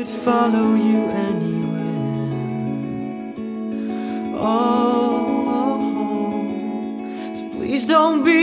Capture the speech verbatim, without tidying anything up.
would follow you anywhere. Oh, oh, oh. So please don't be